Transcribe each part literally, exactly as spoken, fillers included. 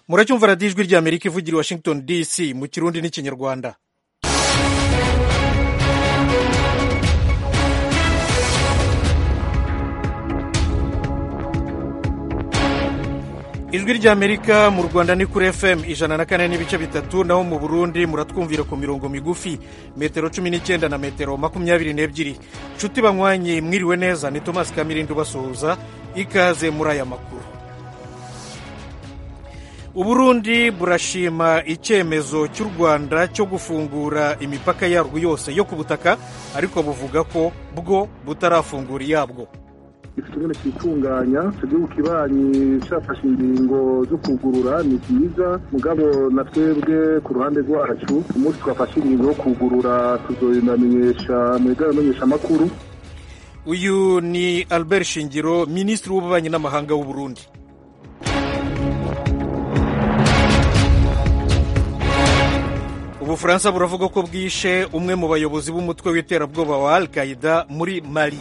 muracyumva radiyo ijwi ry'Amerika ivugira i Washington D C mu kirundi n'ikinyarwanda. ijwi ry'Amerika mu Rwanda ni kuri F M ijana na kane n'ibice bitatu, naho mu Burundi muratwumvira ku mirongo migufi metero cumi n'icyenda na metero makumyabiri n'ebyiri. Nshuti banywanyi mwiriwe neza, ni Thomas Kamirindi ubasuhuza, ikaze muri aya makuru. Uburundi burashima icyemezo cy'u Rwanda cyo gufungura imipaka yarwo yose yo ku butaka, ariko buvuga ko bwo butarafungura iyabwo. Ikibazo cyitunganya cyo kibanyi cyafashe ingingo zo kugurura ni byiza, mugabo na twebwe ku ruhande rwacu umunsi twafashe ingingo yo kugurura tuzoyinamenyesha mu igamenyesha makuru. Uyu ni Albert Shingiro, Minisitiri w'Ububanyi n'Amahanga w'u Burundi. Ubufaransa buravuga ko bwishe umwe mu bayobozi b'umutwe w'iterabwoba wa Al-Qaeda muri Mali.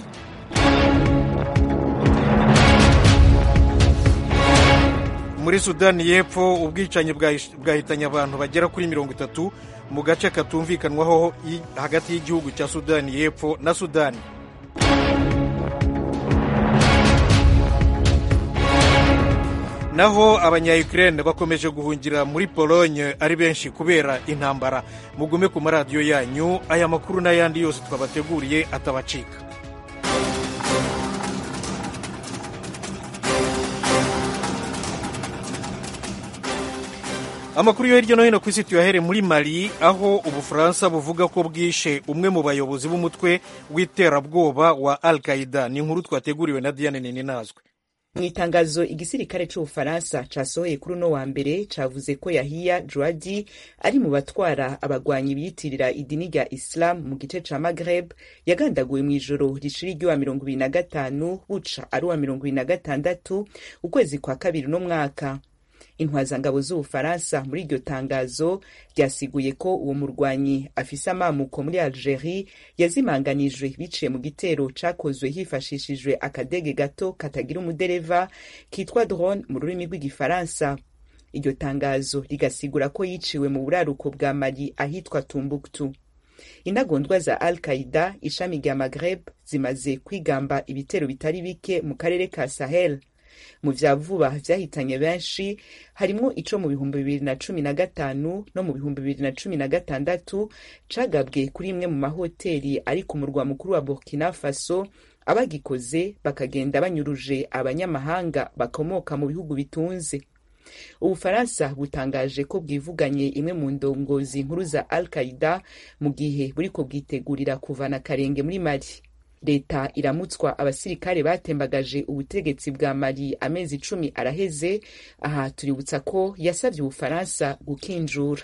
Muri Sudani y'Epfo ubwicanyi bwahitanye abantu bagera kuri mirongo itatu mu gace katumvikanwaho hagati y'igihugu cya Sudani y'Epfo na Sudani. Naho abanya-Ukraine bakomeje guhungira muri Pologne ari benshi kubera intambara. Mugume ku maradiyo yanyu, aya makuru n'ayandi yose twabateguriye atabacika. Amakuru yo hirya no hino ku isi tuyahere muri Mali, aho Ubufaransa buvuga ko bwishe umwe mu bayobozi b'umutwe w'iterabwoba wa Al-Qaeda. Ni inkuru twateguriwe na Diane Nininazwe. Mu itangazo igisirikare c'Ubufaransa casohoye kuri uno wa mbere cavuze ko Yahya Drouadi ari mu batwara abagwanyi biyitirira idini rya Islam mu gice ca Maghreb yagandaguwe mw'ijoro rishira ry'uwa mirongo ibiri na gatanu buca ari uwa mirongo ibiri na gatandatu ukwezi kwa kabiri no mwaka. Intwazangabo z'Ubufaransa muri iryo tangazo ryasiguye ko uwo murwanyi afise amamuko muri Algerie yazimanganijwe biciye mu gitero cakozwe hifashishijwe akadege gato katagira umudereva kitwa drone mu rurimi rw'igifaransa. Iryo tangazo rigasigura ko yiciwe mu buraruko bwa Mali ahitwa Tumbuktu. Intagondwa za Al-Qaeda ishami rya Maghreb zimaze kwigamba ibitero bitari bike mu karere ka Sahel. Mu vya vuba vyahitanye benshi harimwo ico mu bihumbi bibiri na cumi na gatanu no mu bihumbi bibiri na cumi na gatandatu cagabwe kuri imwe mu mahoteli ari ku murwa mukuru wa Burkina Faso. Abagikoze bakagenda banyuruje abanyamahanga bakomoka mu bihugu bitunze. Ubufaransa butangaje ko bwivuganye imwe mu ndongozi nkuru za Al-Qaeda mu gihe buriko bwitegurira kuvana karenge muri Mali. Leta iramutswa abasirikare batembagaje ubutegetsi bwa Mali amezi icumi araheze. Aha tuributsa ko yasavye Ubufaransa gukinjura.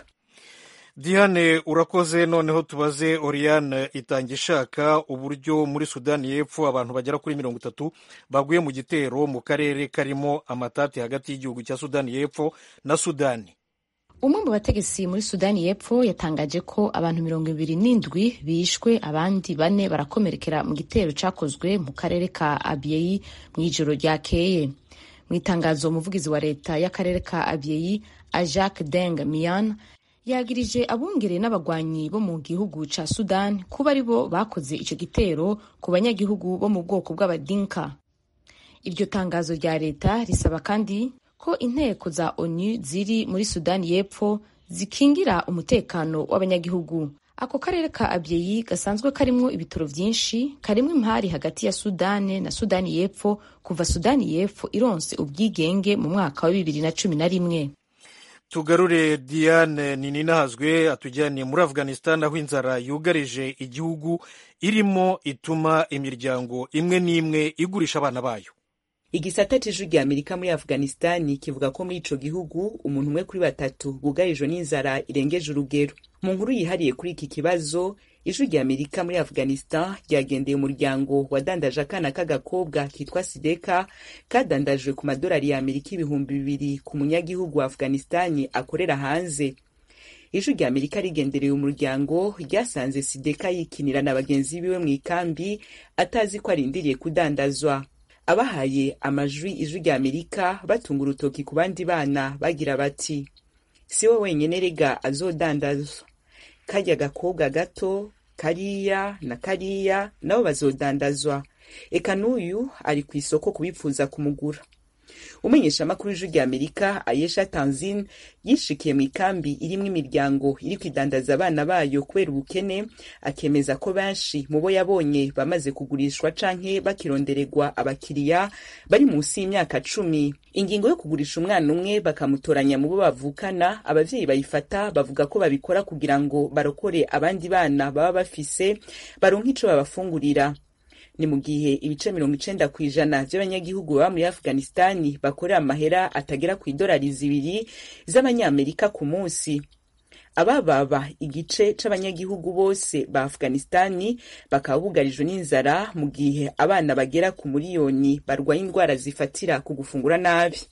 Diane urakoze. Noneho tubaze Oriane Itangishaka uburyo muri Sudani y'Epfo abantu bagera kuri mirongo itatu baguye mu gitero mu karere karimo amatati hagati y'igihugu cya Sudani y'Epfo na Sudani. Umwe mu bategetsi muri Sudani y'Epfo yatangaje ko abantu mirongo ibiri n'indwi bishwe, abandi bane barakomerekera mu gitero cakozwe mu karere ka Abyei mw'ijoro ryakeye. Mu itangazo umuvugizi wa leta y'akarere ka Abyei Ajak Deng Mian yagirije abungere n'abagwanyi bo mu gihugu ca Sudan kuba ari bo bakoze ico gitero ku banyagihugu bo mu bwoko bw'Abadinka. Iryo tangazo rya leta risaba kandi ko inteko za ONU ziri muri Sudani y'Epfo zikingira umutekano w'abanyagihugu. Ako karere ka Abyei gasanzwe karimwo ibitoro vyinshi, karimwo impari hagati ya Sudani na Sudani y'Epfo kuva Sudani y'Epfo ironse ubwigenge mu mwaka wa bibiri na cumi na rimwe. Tugarure Diane Nininazwe atujyaniye muri Afghanistan, aho inzara yugarije igihugu irimo ituma imiryango imwe n'imwe igurisha abana bayo. Igisata c'ijwi rya Amerika muri Afghanistan kivuga ko muri ico gihugu umuntu umwe kuri batatu bugarijwe n'inzara irengeje urugero. Mu nkuru yihariye kuri iki kibazo, ijwi rya Amerika muri Afghanistan ryagendeye umuryango wadandaje akana k'agakobwa kitwa Sideka kadandajwe ku madolari ya Amerika ibihumbi bibiri ku munyagihugu wa Afghanistan akorera hanze. Ijwi rya Amerika rigendereye umuryango ryasanze Sideka yikinira na bagenzi biwe mu ikambi atazi ko arindiriye kudandazwa. abahaye amajwi ijwi rya Amerika batunga urutoki ku bandi bana bagira bati si we wenyene rega azodandazwa, karya gakobwa gato kariya na kariya nabo bazodandazwa, eka n'uyu ari ku isoko kubipfuza kumugura. Umenyesha makuru y'ijwi rya Amerika Ayesha Tanzin yishikiye mu ikambi irimwo imiryango iri kwidandaza abana bayo kubera ubukene, akemeza ko benshi mu bo yabonye bamaze kugurishwa canke bakirondererwa abakiriya bari munsi y'imyaka cumi. Ingingo yo kugurisha umwana umwe bakamutoranya mu bo bavukana, abavyeyi bayifata bavuga ko babikora kugira ngo barokore abandi bana baba bafise baronke ico babafungurira. Ni mu gihe ibice mirongo icenda kw'ijana vy'abanyagihugu baba muri Afghanistani bakorera amahera atagera ku idolari zibiri z'abanyamerika ku munsi. Abababa igice c'abanyagihugu bose ba Afghanistani bakaba bugarijwe n'inzara, mu gihe abana bagera ku miliyoni barwaye indwara zifatira ku gufungura nabi.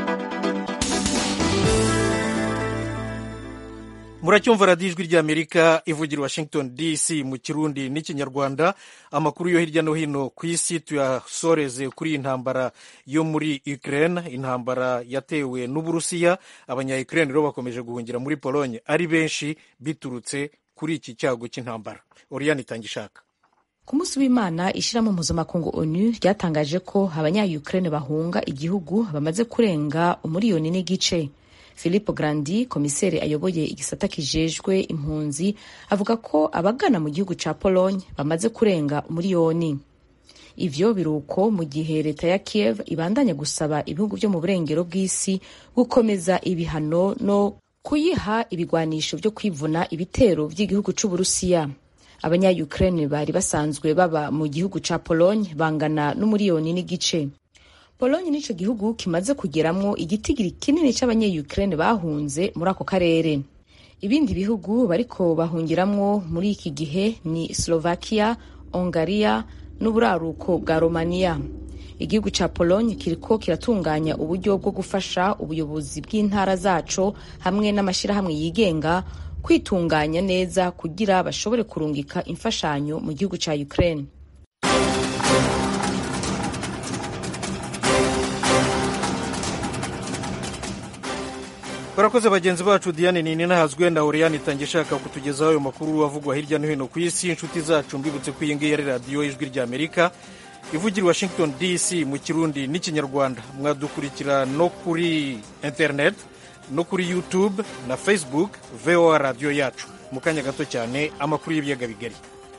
Muracyumva radiyo ijwi ry'Amerika ivugira Washington D C mu Kirundi n'ikinyarwanda. Amakuru yo hirya no hino ku isi tuyasoreze kuri intambara yo muri Ukraine, intambara yatewe n'Uburusiya. Abanya-Ukraine rero bakomeje guhungira muri Pologne ari benshi biturutse kuri iki cyago cy'intambara. Oriane Itangishaka. Ku munsi w'Imana ishirahamwe mpuzamakungu ONU ryatangaje ko abanya-Ukraine bahunga igihugu bamaze kurenga umuriyoni n'igice. Filippo Grandi, komiseri ayoboye igisata kijejwe impunzi, avuga ko abagana mu gihugu ca Pologne bamaze kurenga umuriyoni. Ivyo biruko mu gihe leta ya Kiev ibandanya gusaba ibihugu vyo mu burengero bw'isi gukomeza ibihano no kuyiha ibigwanisho vyo kwivuna ibitero vy'igihugu c'Uburusiya. Abanya-Ukraine bari basanzwe baba mu gihugu ca Pologne bangana n'umuriyoni n'igice. Pologne nico gihugu kimaze kugeramwo igitigiri kinini c'abanye-Ukraine bahunze muri ako karere. Ibindi bihugu bariko bahungiramwo muri iki gihe ni Slovakia, Hungariya n'uburaruko bwa Romania. Igihugu ca Pologne kiriko kiratunganya uburyo bwo gufasha ubuyobozi bw'intara zaco hamwe n'amashirahamwe yigenga kwitunganya neza kugira bashobore kurungika imfashanyo mu gihugu ca Ukraine. Barakoze bagenzi bacu Diane Nini nahazwe na Oriane Itangishaka kutugezaho ayo makuru avugwa hirya no hino ku isi. Inshuti zacu mbibutse ko iyi ngiyi ari radiyo ijwi rya Amerika ivugira Washington D C mu Kirundi n'ikinyarwanda. Mwadukurikira no kuri internet no kuri YouTube na Facebook V O A radio yacu. Mu kanya gato cyane amakuru y'ibiyaga bigari.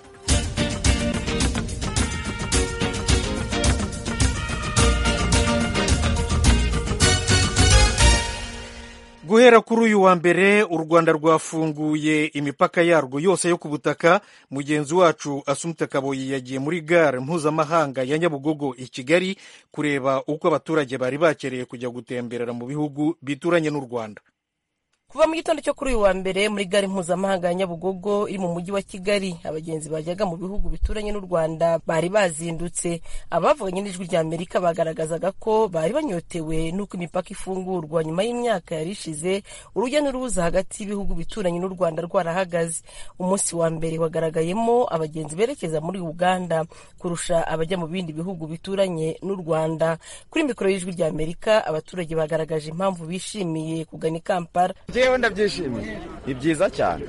Guhera kuri uyu wa mbere u Rwanda rwafunguye imipaka yarwo yose yo ku butaka. Mugenzi wacu Asumta Kaboyi yagiye muri gare mpuzamahanga ya Nyabugogo i Kigali kureba uko abaturage bari bakereye kujya gutemberera mu bihugu bituranye n'u Rwanda. Kuva mu gitondo cyo kuri uyu wa mbere muri gare mpuzamahanga ya Nyabugogo iri mu mujyi wa Kigali, abagenzi bajyaga mu bihugu bituranye n'u Rwanda bari bazindutse. Abavuganye n'ijwi rya Amerika bagaragazaga ko bari banyotewe n'uko imipaka ifungurwa nyuma y'imyaka yari ishize urujya n'uruza hagati y'ibihugu bituranye n'u Rwanda rwarahagaze. Umunsi wa mbere wagaragayemo abagenzi berekeza muri Uganda kurusha abajya mu bindi bihugu bituranye n'u Rwanda. Kuri mikoro y'ijwi rya Amerika abaturage bagaragaje impamvu bishimiye kugana i Kampala. Jewe ndabyishimiye, ni byiza cyane.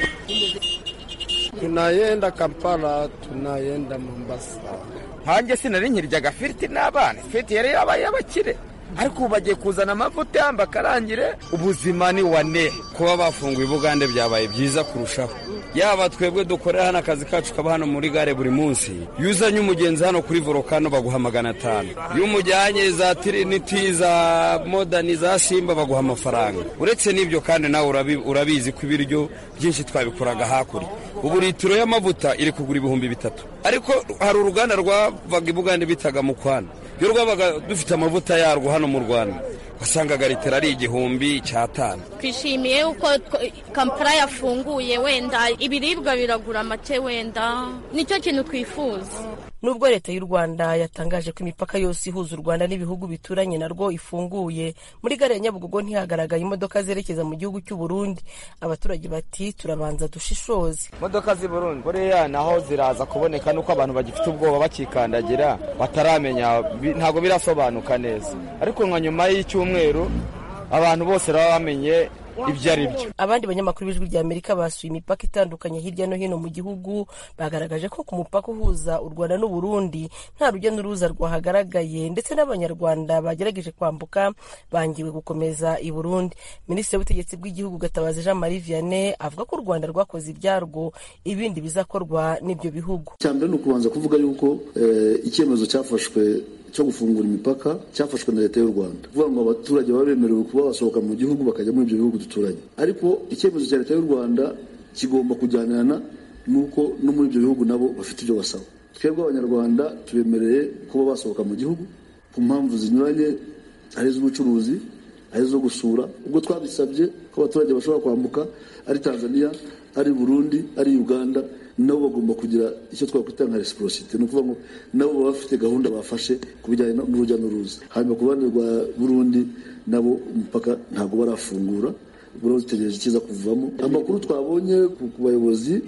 Tunayenda Kampala, tunayenda Mombasa. Hanjye sinari nkiryaga firiti n'abana, firiti yari yabaye abakire, ariko ubu bagiye kuzana amavuta yamba karangire. Ubuzima ni wane, kuba bafunguye Bugande byabaye byiza kurushaho. Yaba twebwe dukorera hano akazi kacu kaba hano muri gare buri munsi, yuzanye umugenzi hano kuri Volcano baguha magana atanu, y'umujyanye za Trinity za Modern za Simba baguha amafaranga. Uretse n'ibyo kandi nawe urabizi ko ibiryo byinshi twabikoraga hakurya. Ubu litiro y'amavuta iri kugura ibihumbi bitatu, ariko hari uruganda rwavaga i Bugande bitaga Mukwana, yo rwabaga dufite amavuta yarwo hano mu Rwanda wasangaga litiro ari igihumbi cy'atanu. Twishimiye uko Kampala yafunguye, wenda ibiribwa biragura make, wenda nicyo kintu twifuza. nubwo leta y'u Rwanda yatangaje ko imipaka yose ihuza u Rwanda n'ibihugu bituranye narwo ifunguye, muri gare ya Nyabugogo ntihagaragaye imodoka zerekeza mu gihugu cy'u Burundi. Abaturage bati turabanza dushishoze. Imodoka z'i Burundi buriya naho ziraza kuboneka nuko abantu bagifite ubwoba bakikandagira bataramenya, ntago birasobanuka neza, ariko nka nyuma y'icyumweru abantu bose baba bamenye ibyo ari byo. Abandi banyamakuru b'Ijwi rya Amerika basuye imipaka itandukanye hirya no hino mu gihugu, bagaragaje ko ku mupaka uhuza u Rwanda n'u Burundi nta rujya n'uruza rwahagaragaye, ndetse n'abanyarwanda bagerageje kwambuka bangiwe gukomeza i Burundi. Minisitiri w'ubutegetsi bw'igihugu Gatabazi Jean Marie Vianney avuga ko u Rwanda rwakoze ibyarwo, ibindi bizakorwa n'ibyo bihugu. Cyambere no kubanza kuvuga yuko eh, icyemezo cyafashwe cyo gufungura imipaka cyafashwe na leta y'u Rwanda, kuvuga ngo abaturage baba bemerewe kuba basohoka mu gihugu bakajya muri ibyo bihugu duturanye, ariko icyemezo cya leta y'u Rwanda kigomba kujyanirana nuko no muri ibyo bihugu nabo bafite ibyo basaba. Twebwe abanyarwanda tubemereye kuba basohoka mu gihugu ku mpamvu zinyuranye, ari iz'ubucuruzi, ari izo gusura. Ubwo twabisabye ko abaturage bashobora kwambuka ari Tanzania, ari Burundi, ari Uganda, nabo bagomba kugira icyo twakwita nka reciprocity, ni ukuvuga ngo nabo baba bafite gahunda bafashe ku bijyanye n'urujya n'uruza. Hanyuma ku ruhande rwa Burundi nabo umupaka ntabwo barafungura, buriho zitegereje ikiza kuvamo. Amakuru twabonye ku bayobozi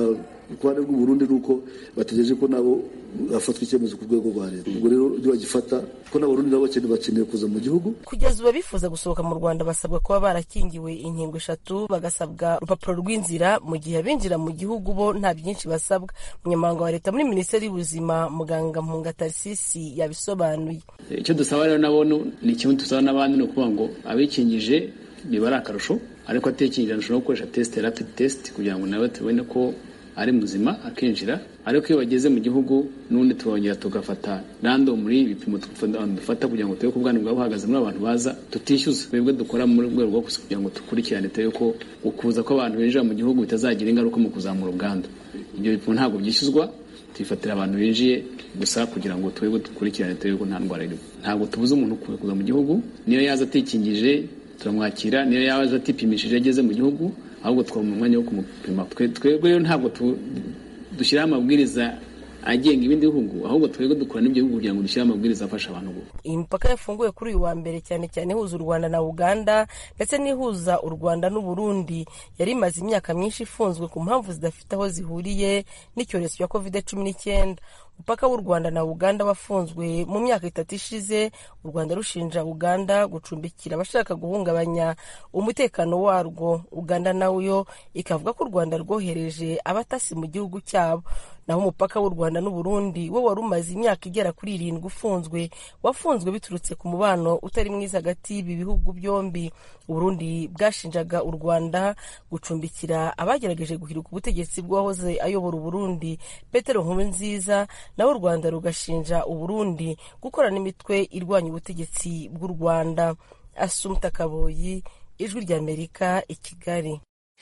ku ruhande rw'u Burundi ni uko bategereje ko nabo hafatwa icyemezo ku rwego rwa leta. Ubwo rero ibyo bagifata ko n'Abarundi nabo bakeneye bakeneye kuza mu gihugu. Kugeza ubu abifuza gusohoka mu Rwanda basabwa kuba barakingiwe inkingo eshatu, bagasabwa urupapuro rw'inzira, mu gihe abinjira mu gihugu bo nta byinshi basabwa. Umunyamabanga wa leta muri Minisiteri y'Ubuzima Muganga Mpunga Tarsisi yabisobanuye. Icyo dusaba rero nabo ni kimwe dusaba n'abandi, ni ukuvuga ngo abikingije biba ari akarusho, ariko atekingije ashobora gukoresha test rapid test kugira ngo nawe tubone ko ari muzima akinjira, ariko iyo bageze mu gihugu n'undi tubongera tugafata random muri ibipimo dufata kugira ngo turebe ko ubwandu bwabo buhagaze muri abantu baza tutishyuza. Twebwe dukora mu rwego rwo kugira ngo dukurikirane turebe ko ukuza kw'abantu binjira mu gihugu bitazagira ingaruka mu kuzamura ubwandu. Ibyo bipimo ntabwo byishyuzwa, tubifatira abantu binjiye gusa kugira ngo twebwe dukurikirane turebe ko nta ndwara irimo. Ntabwo tubuza umuntu kuza mu gihugu, niyo yaza atikingije turamwakira, niyo yaza atipimishije ageze mu gihugu, ahubwo twaba mu mwanya wo kumupima. Twebwe rero ntabwo dushyiraho amabwiriza agenga ibindi bihugu, ahubwo twebwe dukora n'ibyo bihugu kugira ngo dushyire amabwiriza afasha abantu ubu. Iyi mipaka yafunguye kuri uyu wa mbere cyane cyane ihuza u Rwanda na Uganda, ndetse n'ihuza u Rwanda n'u Burundi yari imaze imyaka myinshi ifunzwe ku mpamvu zidafite aho zihuriye n'icyorezo cya covid cumi n'icyenda. Umupaka w'u Rwanda na Uganda wafunzwe mu myaka itatu ishize, u Rwanda rushinja Uganda gucumbikira abashaka guhungabanya umutekano warwo. Uganda nayo ikavuga ko u Rwanda rwohereje abatasi mu gihugu cyabo. Naho umupaka w'u Rwanda n'u Burundi wo wari umaze imyaka igera kuri irindwi ufunzwe, wafunzwe biturutse ku mubano utari mwiza hagati y'ibi bihugu byombi. Burundi bwashinjaga u Rwanda gucumbikira abagerageje guhiruka ubutegetsi bw'uwahoze ayobora Burundi Petero Nkurunziza, naho u Rwanda rugashinja u Burundi gukorana n'imitwe irwanya ubutegetsi bw'u Rwanda. Assumpta Kaboyi, Ijwi rya Amerika, i Kigali.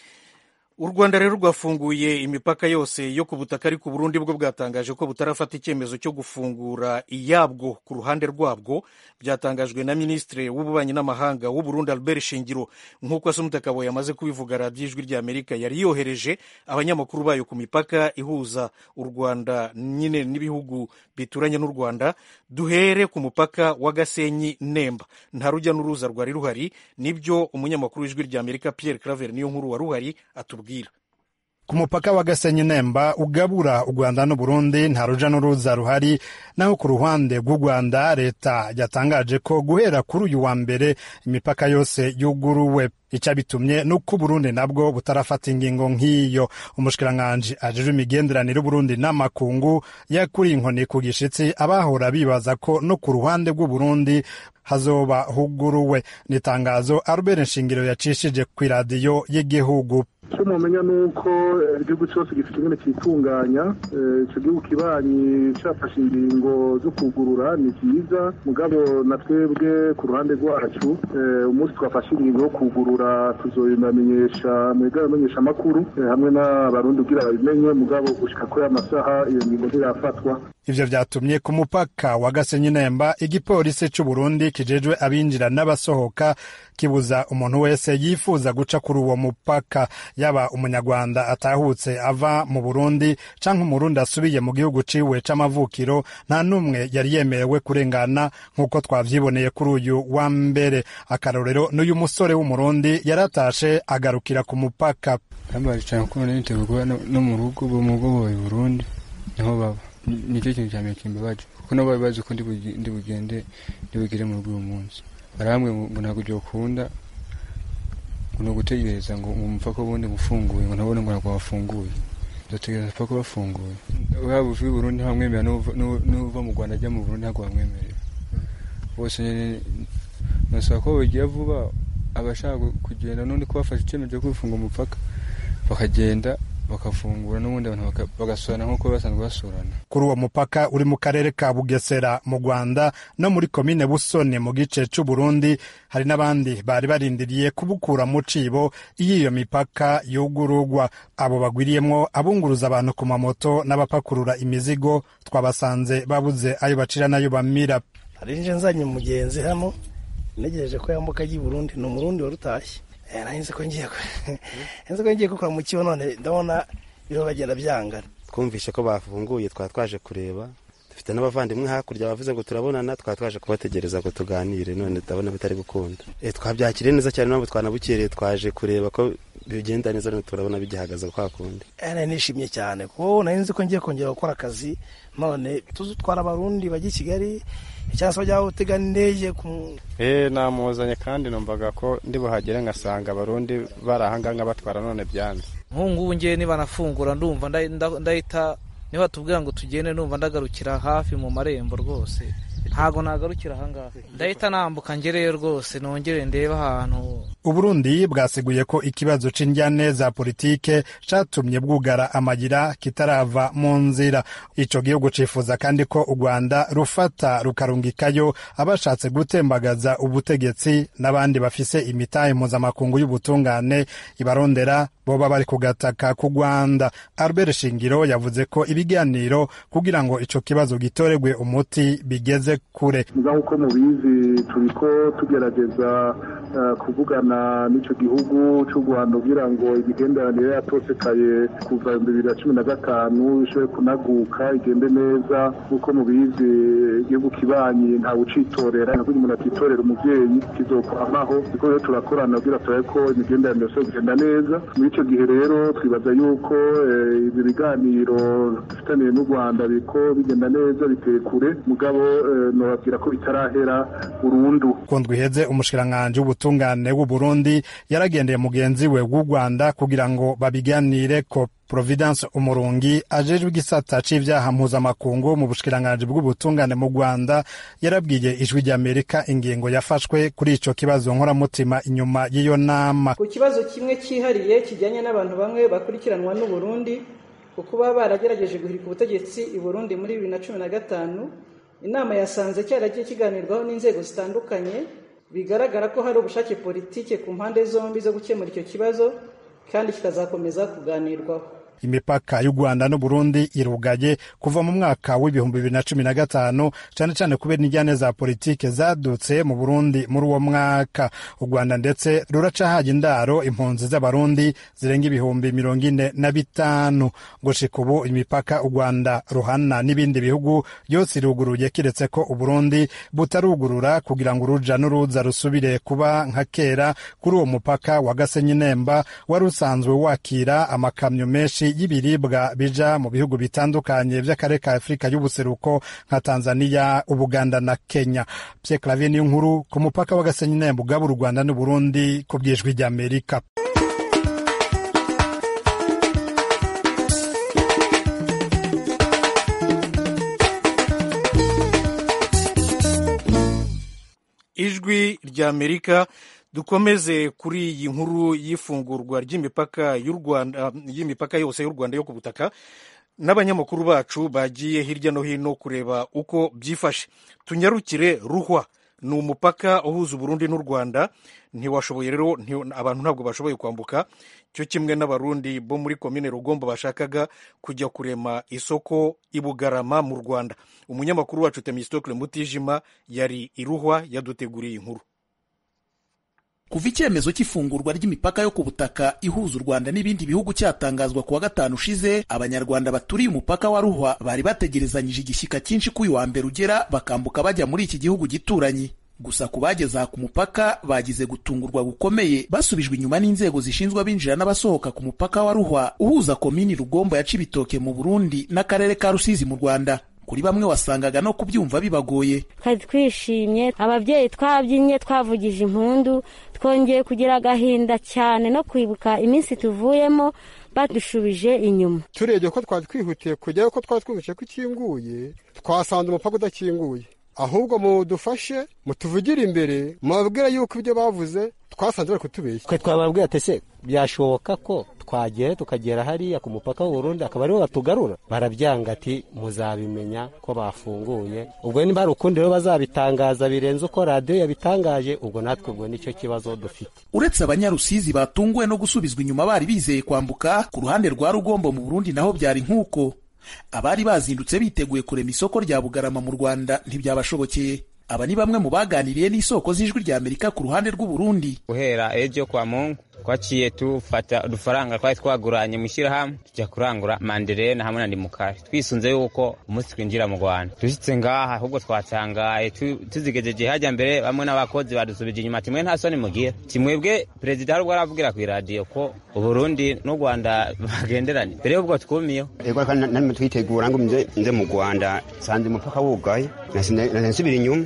U Rwanda rero rwafunguye imipaka yose yo ku butaka, ariko u Burundi bwo bwatangaje ko butarafata icyemezo cyo gufungura iyabwo ku ruhande rwabwo. Byatangajwe na Minisitiri w'Ububanyi n'Amahanga w'u Burundi Albert Shingiro, nk'uko Assumpta Kaboyi yamaze kubivuga. Radiyo Ijwi rya Amerika yari yohereje abanyamakuru bayo ku mipaka ihuza u Rwanda nyine n'ibihugu bituranye n'u Rwanda. Duhere ku mupaka wa Gasenyi Nemba, nta rujya n'uruza rwari ruhari. Nibyo umunyamakuru w'Ijwi rya Amerika Pierre Claver niyo nkuru wari uhari atubwira. Ku mupaka wa Gasenyi Nemba ugabura u Rwanda n'u Burundi nta ruja n'uruza ruhari, naho ku ruhande rw'u Rwanda leta yatangaje ko guhera kuri uyu wa mbere imipaka yose yuguruwe. Ica bitumye nuko Burundi nabwo butarafata ingingo nk'iyo. Umushikiranganji ajejwe imigenderanire y'Uburundi n'amakungu yakuriye inkoni ku gishitsi abahora bibaza ko no ku ruhande rw'u Burundi hazoba huguruwe. Nitangazo Albert Nshingiro yacishije ku radio y'igihugu. Cyo mumenya nuko igihugu cyose gifite ingene cyitunganya, icyo gihugu kibanyi cyafashe ingingo zo kugurura ni byiza, mugabo na twebwe ku ruhande rwacu umunsi twafashe ingingo yo kugurura tuzoyamenyesha mwegamenyesha amakuru hamwe n'abarundi kugira babimenye, mugabo gushika kuri amasaha iyo ngingo ntirafatwa. Ivyo vyatumye ku mupaka wa Gasenyi Nemba igipolisi c'u Burundi kijejwe abinjira n'abasohoka kibuza umuntu wese yifuza guca kuri uwo mupaka. yaba umunyarwanda atahutse ava mu Burundi canke umurundi asubiye mu gihugu ciwe c'amavukiro nta numwe yari yemerewe kurengana nk'uko twavyiboneye kuri uyu wa mbere. Akarorero n'uyu musore w'umurundi yaratashe agarukira ku mupaka. Ambari cyane ko niteguye no mu rugo bo mu bwo i Burundi niho baba. Nicyo kintu cyane kimbabaje kuko nabo bazi ko ndi ndi bugende ndi bugire mu rugo uyu munsi. Barambwe ngo ntabwo ujye ukunda ngo gutegereza ngo umupaka ubundi gufunguye ngo nabone ngo ntabwo wafunguye. Ndategereza paka bafunguye. Waba uvuye i Burundi hamwemera n'uva mu Rwanda ajya mu Burundi ntabwo bamwemerera. Bose nasaba ko bagiye vuba abashaka kugenda n'undi kubafasha icyemezo cyo kwifunga umupaka bakagenda bakafungura n'ubundi abantu bagasurana nk'uko basanzwe basurana. Kuri uwo mupaka uri mu karere ka Bugesera mu Rwanda no muri komine Busoni mu gice cy'u Burundi hari n'abandi bari barindiriye kubukura mu cibo iyo mipaka yugurugwa. Abo bagwiriyemwo abunguruza abantu ku mamoto n'abapakurura imizigo twabasanze babuze ayo bacira nayo bamira. Hari nje nzanye mugenzi hano negereje ko yambuka agiye Burundi ni umurundi warutashye. Eh nahinze ko ngiye ko nzi ko ngiye gukora mu kibo none ndabona biro bagenda byangana. Twumvishe ko bafunguye twa twaje kureba dufite n'abavandimwe hakurya bavuze ngo turabonana twa twaje kubategereza ngo tuganire none ndabona bitari gukunda. Eh twabyakiriye neza cyane nabo twanabukereye twaje kureba ko bigenda neza none turabona bigihagaze kwa kundi. Eh nishimye cyane ko nahinze ko ngiye kongera gukora akazi none tuzutwara abarundi bagiye Kigali cyangwa se bajya gutega indege ku eh namuzanye kandi numvaga ko ndi buhagere ngasanga abarundi barahanganga batwara none byanze. Nkungu ngiye niba nafungura ndumva ndahita niba tubwira ngo tugende numva ndagarukira hafi mu marembo rwose ntago nagarukira ahangaha ndahita nambuka ngereyo rwose nongere ndeba ahantu. Uburundi bwasiguye ko ikibazo c'indyane za politike catumye bwugara amagira kitarava mu nzira. Ico gihugu cifuza kandi ko u Rwanda rufata rukarungikayo abashatse gutembagaza ubutegetsi n'abandi bafise imitahe mpuzamakungu y'ubutungane ibarondera boba bari kugataka ku Rwanda. Albert Shingiro yavuze ko ibiganiro kugira ngo ico kibazo gitoregwe umuti bigeze kure. Nkuko mubizi turiko tugerageza uh, kuvugana n'ico gihugu cy'u Rwanda kugira ngo imigenderanire yatosekaye kuva bibiri na cumi na gatanu ishobore kunaguka igende neza. Nkuko mubizi igihugu kibanyi nta ucitorera nkuko umuntu atitorera umuvyeyi kizokwamaho kuko rero turakorana kugira turabe ko imigenderanire yose igenda neza. Muri ico gihe rero twibaza yuko ibi eh, biganiro dufitaniye n'u Rwanda biko bigenda neza biteye kure mugabo eh, nobabwira ko bitarahera burundu. Kundwi heze umushikiranganje w'ubutungane w'u Burundi yaragendeye mugenzi we w'u Rwanda kugira ngo babiganire ko. Providence Umurungi ajejwe igisata c'ivyaha mpuzamakungu mu bushikiranganje bw'ubutungane mu Rwanda yarabwiye ijwi ry'Amerika ingingo yafashwe kuri ico kibazo nkoramutima inyuma y'iyo nama. Ku kibazo kimwe cyihariye kijyanye n'abantu bamwe bakurikiranwa n'u Burundi kuko baba baragerageje guhirika ubutegetsi i Burundi muri bibiri na cumi na gatanu, inama yasanze cyaragiye kiganirwaho n'inzego zitandukanye bigaragara ko hari ubushake politike ku mpande zombi zo gukemura icyo kibazo kandi kitazakomeza kuganirwaho. Imipaka y'u Rwanda no Burundi irugaye kuva mu mwaka w'ibihumbi bibiri na cumi na gatanu cyane cyane kubera injyane za politike zadutse mu Burundi muri uwo mwaka. U Rwanda ndetse ruracahaje indaro impunzi z'abarundi zirenga ibihumbi mirongo ine na bitanu. Gushika ubu imipaka u Rwanda ruhana n'ibindi bihugu yose iruguruye kiretse ko u Burundi butarugurura kugira ngo uruja n'uruza rusubire kuba nka kera. Kuri uwo mupaka wa Gasenyi Nemba wari usanzwe wakira amakamyo menshi y'ibiribwa bija mu bihugu bitandukanye vy'akarere ka Afrika y'ubuseruko nka Tanzania, Ubuganda na Kenya. Pierre Claver ni nkuru ku mupaka wa Gasenyi Nemba ugabura u Rwanda n'u Burundi ku bw'ijwi ry'Amerika. Ijwi ry'Amerika. Dukomeze kuri iyi nkuru y'ifungurwa ry'imipaka y'u Rwanda y'imipaka yose y'u Rwanda yo ku butaka. N'abanyamakuru bacu bagiye hirya no hino kureba uko byifashe. Tunyarukire Ruhwa, ni umupaka uhuza Burundi n'u Rwanda. Ntiwashoboye rero abantu ntabwo bashoboye kwambuka, cyo kimwe n'abarundi bo muri komine Rugombo bashakaga kujya kurema isoko i Bugarama mu Rwanda. Umunyamakuru wacu Temistokle Mutijima yari i Ruhwa yaduteguriye inkuru. kuva icyemezo cy'ifungurwa ry'imipaka yo ku butaka ihuza u Rwanda n'ibindi bihugu cyatangazwa kuwa gatanu ushize, abanyarwanda baturiye umupaka wa Ruhwa bari bategerezanyije igishyika cyinshi ko uyu wa mbere ugera bakambuka bajya muri iki gihugu gituranyi. Gusa ku bageze aha ku mupaka bagize gutungurwa gukomeye, basubijwe inyuma n'inzego zishinzwe abinjira n'abasohoka ku mupaka wa Ruhwa uhuza komini Rugombo ya Cibitoke mu Burundi n'akarere ka Rusizi mu Rwanda. Kuri bamwe wasangaga no kubyumva bibagoye. Twari twishimye, ababyeyi twabyinnye, twavugije impundu, twongeye kugira agahinda cyane no kwibuka iminsi tuvuyemo badushubije inyuma. Turebye ko twari twihutiye kujyayo, ko twari twumvise ko ikinguye, twasanze umupaka udakinguye. Ahubwo mudufashe mutuvugire imbere, mubabwira yuko ibyo bavuze twasanze bari kutubeshya. Twe twababwira ati se byashoboka ko twagera tukagera hariya ku mupaka w'u Burundi akaba ariho batugarura? Barabyanga ati muzabimenya ko bafunguye. Ubwo niba ari ukundi rero bazabitangaza birenze uko radiyo yabitangaje, ubwo natwe ubwo nicyo kibazo dufite. Uretse abanyarusizi batunguwe no gusubizwa inyuma bari bizeye kwambuka, ku ruhande rwa Rugombo mu Burundi naho byari nk'uko. Abari bazindutse biteguye kurema isoko rya Bugarama mu Rwanda ntibyabashobokeye. Aba ni bamwe mu baganiriye n'isoko z'ijwi rya Amerika ku ruhande rw'u Burundi. Guhera ejo kwa Mungu twaciye tufata udufaranga twari twaguranye mu shyirahamwe tujya kurangura manderena hamwe na ndimukari, twisunze yuko umunsi twinjira mu Rwanda. Dushyitse ngaha ahubwo twatangaye tuzigejeje hajya mbere, bamwe n'abakozi badusubije inyuma ati mwe nta soni mugira, ati mwebwe perezida hari ubwo aravugira ku iradiyo ko u Burundi n'u Rwanda bagenderanye. Mbere y'ubwo twumiyeho ego kandi namwe twitegura ngo nze nze mu Rwanda sanze umupaka wugaye nasubira inyuma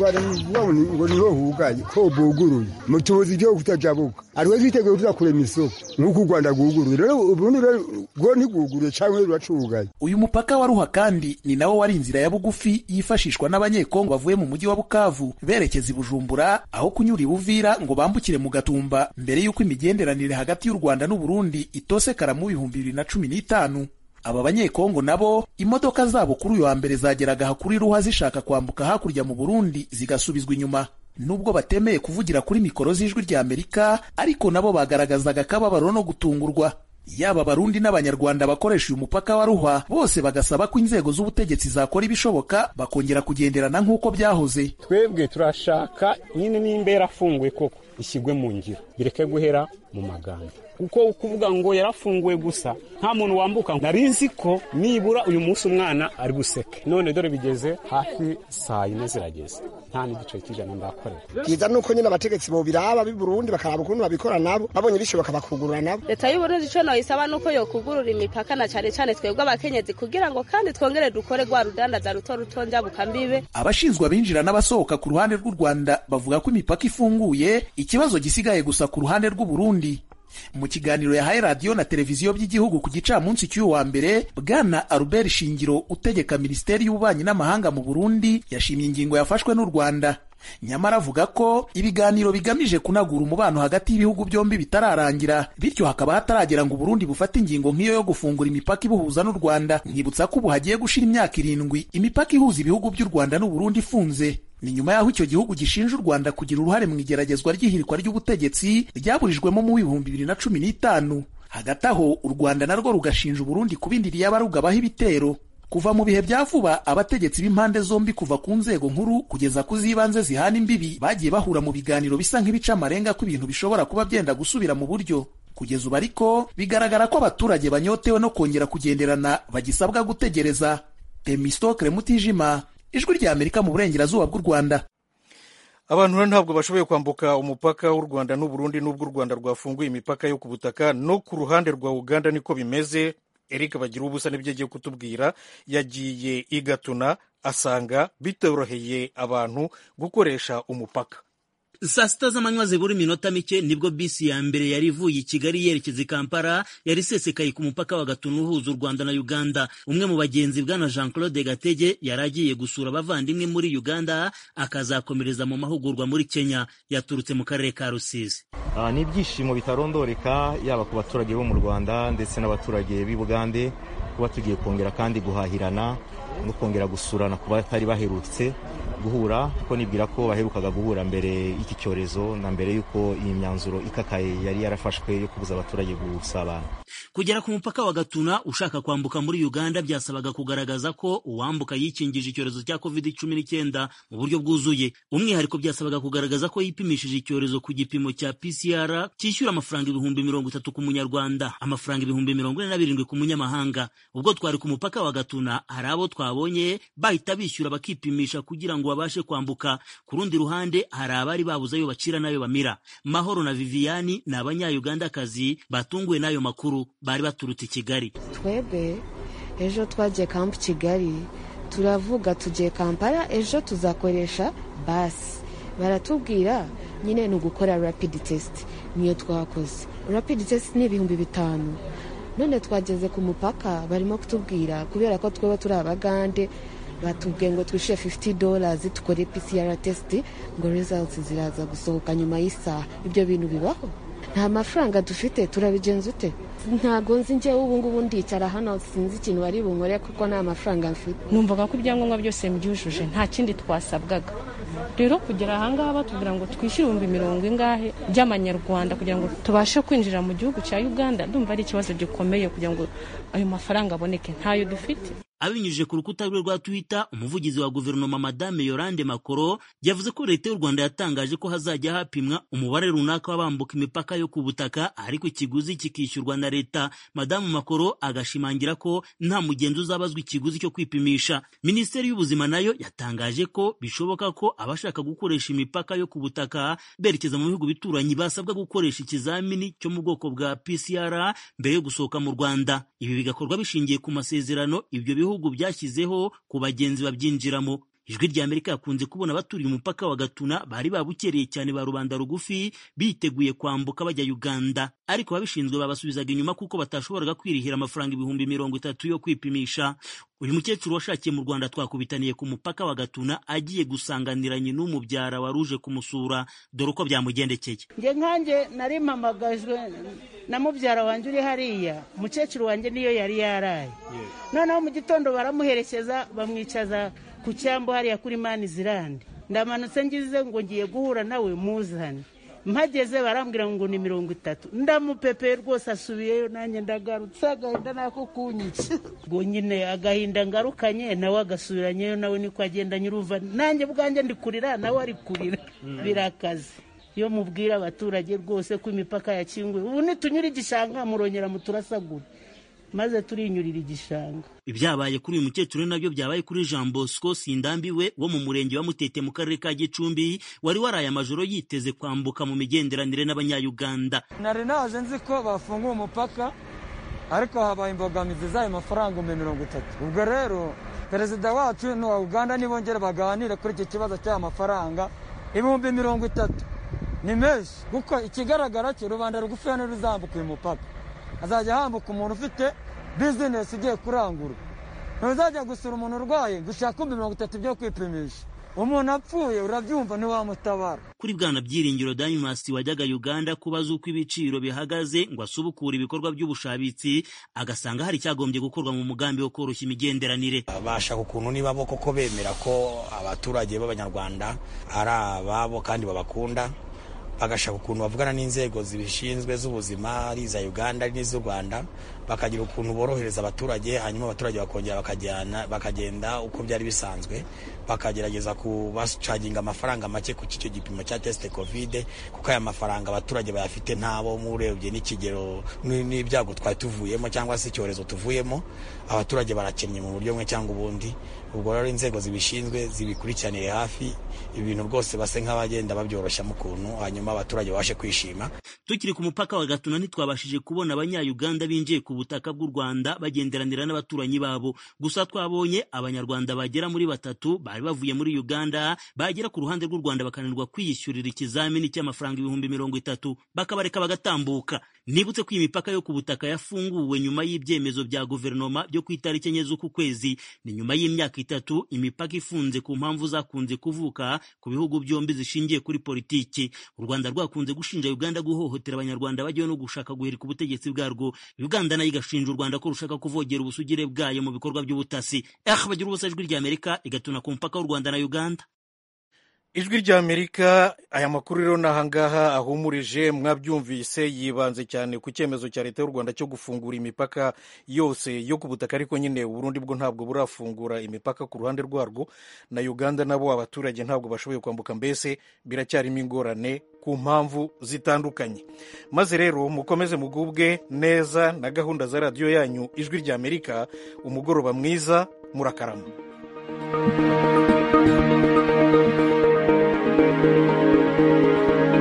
ngo niho hugaye ko buguruye mutuzi byo kutajabuka ariwe twiteguye tuzakurema isoko nk'uko u Rwanda guguruye, rero Burundi rwo ntiguguruye cyangwa ruracugaye. Uyu mupaka wa Ruhwa kandi ni nawo wari inzira ya bugufi yifashishwa n'abanyekongo bavuye mu mujyi wa Bukavu berekeza i Bujumbura, aho kunyura i Buvira ngo bambukire mu Gatumba, mbere y'uko imigenderanire hagati y'u Rwanda n'u Burundi itosekara mu bihumbi bibiri na cumi n'itanu. Aba banyekongo nabo imodoka zabo kuri uyu wa mbere zageraga aha kuri Ruhwa zishaka kwambuka hakurya mu Burundi zigasubizwa inyuma. Nubwo batemeye kuvugira kuri mikoro z'ijwi rya Amerika, ariko nabo bagaragazaga akababaro no gutungurwa. Yaba Abarundi n'Abanyarwanda bakoresha uyu mupaka wa Ruhwa bose bagasaba ko inzego z'ubutegetsi zakora ibishoboka bakongera kugenderana nk'uko byahoze. Twebwe turashaka nyine n'imbera afunguye koko ishyigwe mu ngiro, bireke guhera mu magambo, kuko kuvuga ngo yarafunguwe gusa nta muntu wambuka. Narinzi ko nibura uyu munsi umwana ari buseke, none dore bigeze hafi saa yine zirageze, nta n'igice cy'ijana ndakorera. Byiza nuko nyine abategetsi bo biraba b'i Burundi bakaraba ukuntu babikora nabo, babonye bishoboka bakugurura nabo. Leta y'u Burundi cyo no isaba nuko yo kugurura imipaka na cyane cyane twebwe abakenyezi, kugira ngo kandi twongere dukore gwa rudandaza ruto ruto njabuka mbibe. Abashinzwe abinjira n'abasohoka ku ruhande rw'u Rwanda bavuga ko imipaka ifunguye, ikibazo gisigaye gusa ku ruhande rw'u Burundi. Mu kiganiro yahaye radiyo na televiziyo by'igihugu ku gicamunsi cy'uyu wa mbere, Bwana Albert Shingiro utegeka Minisiteri y'Ububanyi n'Amahanga mu Burundi yashimye ingingo yafashwe n'u Rwanda. Nyamara avuga ko ibiganiro bigamije kunagura umubano hagati y'ibihugu byombi bitararangira, bityo hakaba hataragera ngo Burundi bufate ingingo nk'iyo yo gufungura imipaka ibuhuza n'u Rwanda. Nkibutsa ko ubu hagiye gushira imyaka irindwi imipaka ihuza ibihugu by'u Rwanda n'u Burundi ifunze. Ni nyuma y'aho icyo gihugu gishinja u Rwanda kugira uruhare mu igeragezwa ry'ihirikwa ry'ubutegetsi ryaburijwemo mu bihumbi bibiri na cumi n'itanu. Hagati aho u Rwanda narwo rugashinja u Burundi kubindiriye abarugabaho ibitero. Kuva mu bihe bya vuba, abategetsi b'impande zombi kuva ku nzego nkuru kugeza ku z'ibanze zihana imbibi bagiye bahura mu biganiro bisa nk'ibica amarenga ko ibintu bishobora kuba byenda gusubira mu buryo. Kugeza ubu ariko bigaragara ko abaturage banyotewe no kongera kugenderana bagisabwa gutegereza. Temistokle Mutijima, Ijwi rya Amerika mu burengerazuba bw'u Rwanda. Abantu rero ntabwo bashoboye kwambuka umupaka w'u Rwanda n'u Burundi nubwo u Rwanda rwafunguye imipaka yo ku butaka no ku ruhande rwa Uganda niko bimeze. Eric Bagira ubusa nibyo agiye kutubwira. Yagiye i Gatuna asanga bitoroheye abantu gukoresha umupaka. Saa sita z'amanywa zibura iminota mike nibwo bisi ya mbere yari ivuye i Kigali yerekeza i Kampala yari isesekaye ku mupaka wa Gatuna uhuza u Rwanda na Uganda. Umwe mu bagenzi bwana Jean Claude Gatege yari agiye gusura abavandimwe muri Uganda akazakomereza mu mahugurwa muri Kenya. Yaturutse mu karere ka Rusizi. Uh, ni ibyishimo bitarondoreka yaba ku baturage bo mu Rwanda ndetse n'abaturage b'i Bugande kuba tugiye kongera kandi guhahirana no kongera gusurana ku batari baherutse guhura, kuko nibwira ko baherukaga guhura mbere y'iki cyorezo na mbere y'uko iyi myanzuro ikakaye yari yarafashwe yo kubuza abaturage gusabana. Kugera ku mupaka wa Gatuna ushaka kwambuka muri Uganda byasabaga kugaragaza ko uwambuka yikingije icyorezo cya covid cumi n'icyenda mu buryo bwuzuye. Umwihariko byasabaga kugaragaza ko yipimishije icyorezo ku gipimo cya P C R cyishyura amafaranga ibihumbi mirongo itatu ku munyarwanda, amafaranga ibihumbi mirongo ine na birindwi ku munyamahanga. Ubwo twari ku mupaka wa Gatuna hari abo twabonye bahita bishyura bakipimisha kugira ngo babashe kwambuka. Ku rundi ruhande hari abari babuze ayo bacira nayo bamira. Mahoro na Viviani ni abanya-Ugandakazi batunguwe n'ayo makuru, bari baturutse i Kigali. Twebwe ejo twagiye kampu Kigali, turavuga tugiye Kampala, ejo tuzakoresha basi. Baratubwira nyine ni ugukora rapid test, niyo twakoze. Rapid test ni ibihumbi bitanu. None twageze ku mupaka barimo kutubwira kubera ko tweba turi Abagande, batubwiye ngo twishyure fifty dollars tukore P C R test ngo results ziraza gusohoka nyuma y'isaha. Ibyo bintu bibaho? Nta mafaranga dufite, turabigenza ute? Ntago nzi njye ubu ngubu ndicara hano sinzi ikintu bari bunkore kuko nta mafaranga mfite. Numvaga ko ibyangombwa byose mbyujuje, nta kindi twasabwaga. Rero kugera ahangaha batubwira ngo twishyure ibihumbi mirongo ingahe by'amanyarwanda kugira ngo tubashe kwinjira mu gihugu cya Uganda. Ndumva ari ikibazo gikomeye kugira ngo ayo mafaranga aboneke, ntayo dufite. Abinyujije ku rukuta rwe rwa Twitter, umuvugizi wa guverinoma Madame Yolande Makoro yavuze ko leta y'u Rwanda yatangaje ko hazajya hapimwa umubare runaka w'abambuka imipaka yo ku butaka, ariko ikiguzi kikishyurwa na leta. Madame Makoro agashimangira ko nta mugenzi uzabazwa ikiguzi cyo kwipimisha. Minisiteri y'ubuzima nayo yatangaje ko bishoboka ko abashaka gukoresha imipaka yo ku butaka berekeza mu bihugu bituranye basabwa gukoresha ikizamini cyo mu bwoko bwa P C R mbere yo gusohoka mu Rwanda. Ibi bigakorwa bishingiye ku masezerano ibyo bihugu byashyizeho ku bagenzi babyinjiramo. Ijwi rya Amerika yakunze kubona abaturiye umupaka wa Gatuna bari babukereye cyane ba rubanda rugufi biteguye kwambuka bajya Uganda, ariko babishinzwe babasubizaga inyuma kuko batashoboraga kwirihira amafaranga ibihumbi mirongo itatu yo kwipimisha. Uyu mukecuru washakiye mu Rwanda twakubitaniye ku mupaka wa Gatuna agiye gusanganira nyina n'umubyara waruje kumusura, dore uko byamugendekeye. Nge nkanjye nari mpamagajwe na mubyara wanjye uri hariya, umukecuru wanjye niyo yari yaraye. Noneho mu gitondo baramuherekeza bamwicaza ku cyambo hariya kuri Manizirande. Ndamanutse ngize ngo ngiye guhura nawe muzane. Mpageze barambwira ngo ni mirongo itatu. Ndamupepe rwose asubiyeyo, nanjye ndagarutse agahinda nako kunyica. Ngo nyine agahinda ngarukanye nawe agasubiranyeyo, nawe niko agenda nyuruva. Nanjye bwanjye ndi kurira nawe ari kurira. Birakaze. Yo mubwira abaturage rwose ko imipaka yakinguye. Ubu nitunyura igishanga murongera muturasagura. Maze turinyurira igishanga. Ibyabaye kuri uyu mukecuru nabyo byabaye kuri Jean Bosco Sindambiwe wo mu murenge wa Mutete mu karere ka Gicumbi, wari waraye amajoro yiteze kwambuka mu migenderanire n'abanya-Uganda. Nari naje nzi ko bafunguye umupaka, ariko habaye imbogamizi z'ayo mafaranga mirongo itatu. Ubwo rero perezida wacu n'uwa Uganda nibongera baganire kuri iki kibazo cy'aya mafaranga ibihumbi mirongo itatu. Ni menshi kuko ikigaragara cyo rubanda rugufi hano ruzambuka uyu mupaka. Azajya hambuka umuntu ufite business igiye kurangura. Ntuzajya gusura umuntu urwaye gushaka mirongo itatu byo kwipimisha. Umuntu apfuye urabyumva ntiwamutabara. Kuri Bwana Byiringiro Danimas wajyaga Uganda kubaza uko ibiciro bihagaze ngo asubukura ibikorwa by'ubushabitsi, agasanga hari cyagombye gukorwa mu mugambi wo koroshya imigenderanire. Bashaka ukuntu niba bo koko bemera ko abaturage b'Abanyarwanda ari ababo kandi babakunda, bagashaka ukuntu bavugana n'inzego zibishinzwe z'ubuzima ari za Uganda n'iz'u Rwanda, bakagira ukuntu borohereza abaturage, hanyuma abaturage bakongera bakajyana bakagenda uko byari bisanzwe, bakagerageza kubacaginga amafaranga make ku cyo gipimo cya test covid, kuko aya mafaranga abaturage bayafite ntabo murebye n'ikigero n'ibyago twari tuvuyemo cyangwa se icyorezo tuvuyemo, abaturage barakennye mu buryo bumwe cyangwa ubundi. Ubwo rero inzego zibishinzwe zibikurikiranire hafi ibintu rwose base nk'abagenda babyoroshya mu kuntu, hanyuma abaturage babashe kwishima. Tukiri ku mupaka wa Gatuna ntitwabashije kubona abanya-Uganda binjiye ku butaka bw'u Rwanda bagenderanira n'abaturanyi babo, gusa twabonye abanyarwanda bagera muri batatu bari bavuye muri Uganda bagera ku ruhande rw'u Rwanda bakananirwa kwiyishyurira ikizamini cy'amafaranga ibihumbi mirongo itatu bakabareka bagatambuka. Nibutse ko imipaka yo ku butaka yafunguwe nyuma y'ibyemezo bya guverinoma byo ku itariki enye z'uku kwezi. Ni nyuma y'imyaka itatu imipaka ifunze ku mpamvu zakunze kuvuka ku bihugu byombi zishingiye kuri politiki. U Rwanda rwakunze gushinja Uganda guhohotera abanyarwanda bagiye no gushaka guhirika ubutegetsi bwarwo. Uganda nayo igashinja u Rwanda ko rushaka kuvogera ubusugire bwayo mu bikorwa by'ubutasi. Eh bagira ubusajwi rya Amerika igatuna ku mpaka w'u Rwanda na Uganda. ijwi ry'Amerika. Aya makuru rero n'ahangaha ahumurije, mwabyumvise, yibanze cyane ku cyemezo cya leta y'u Rwanda cyo gufungura imipaka yose yo ku butaka, ariko nyine Burundi bwo ntabwo burafungura imipaka ku ruhande rwarwo, na Uganda nabo abaturage ntabwo bashoboye kwambuka, mbese biracyarimo ingorane ku mpamvu zitandukanye. Maze rero mukomeze mugubwe neza na gahunda za radiyo yanyu ijwi ry'Amerika. Umugoroba mwiza, murakarama. Thank you.